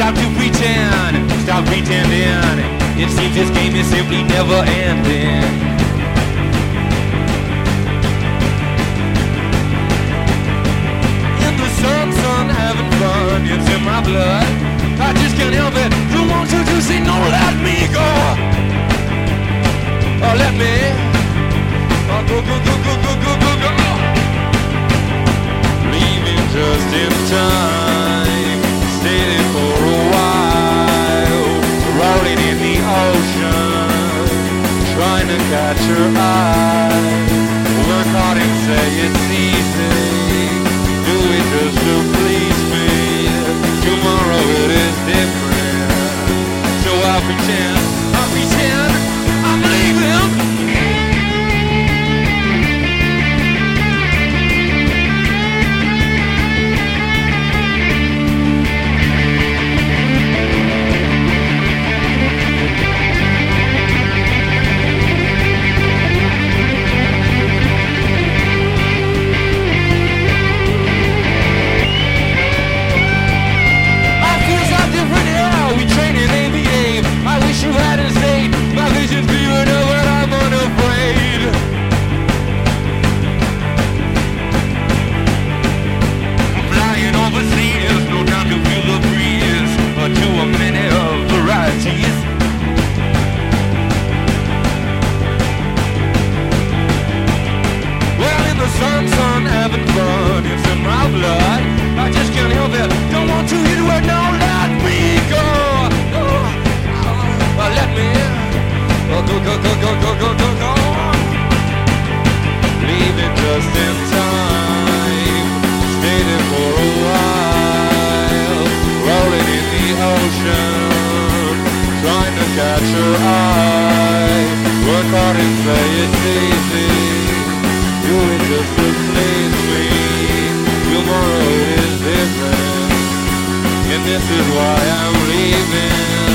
stop to pretend, stop pretending. It seems this game is simply never ending. In the sun, having fun, it's in my blood. I just can't help it, don't want you to say no, let me go. Oh, let me, oh, go, go, go, go, go, go, go, go. Leaving just in time, stayed for a while, rolling in the ocean, trying to catch your eye. Work hard and say it's easy, do it just to please me. Tomorrow it is different, so I'll pretend I'm leaving. You hadn't stayed, my vision's clearer now when I'm unafraid. I'm flying overseas, no time to feel the breeze, or to a minute of varieties. Well, in the sun, having fun, it's in my blood. I just can't help it, don't want to hit it, now let me go. Let me go, go, go, go, go, go, go, go. Leaving just in time, stayed in for a while, rolling in the ocean, trying to catch your eye. Work hard and say it's easy, do it just to please me. Tomorrow is different, and this is why I'm leaving.